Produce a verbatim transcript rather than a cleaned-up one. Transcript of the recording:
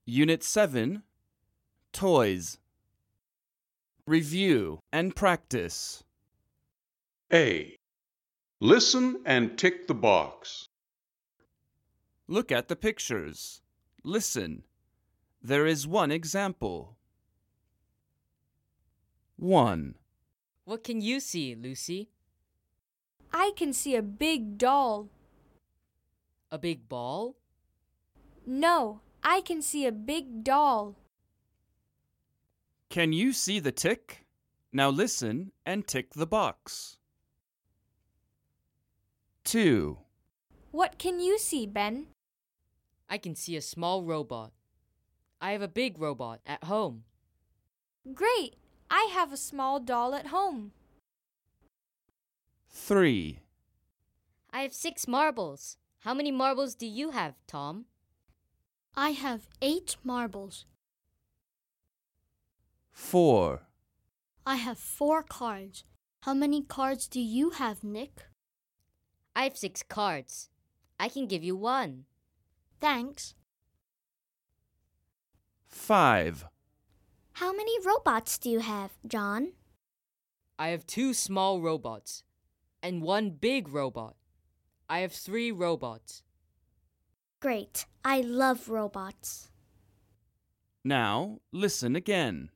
Unit seven, Toys. Review and practice. A. Listen and tick the box. Look at the pictures. Listen. There is one example. one. What can you see, Lucy? I can see a big doll. A big ball? No, I can see a big doll. Can you see the tick? Now listen and tick the box. two. What can you see, Ben? I can see a small robot. I have a big robot at home. Great! I have a small doll at home. three. I have six marbles. How many marbles do you have, Tom? I have eight marbles. four. I have four cards. How many cards do you have, Nick? I have six cards. I can give you one. Thanks. five. How many robots do you have, John? I have two small robots and one big robot. I have three robots. Great. I love robots. Now listen again.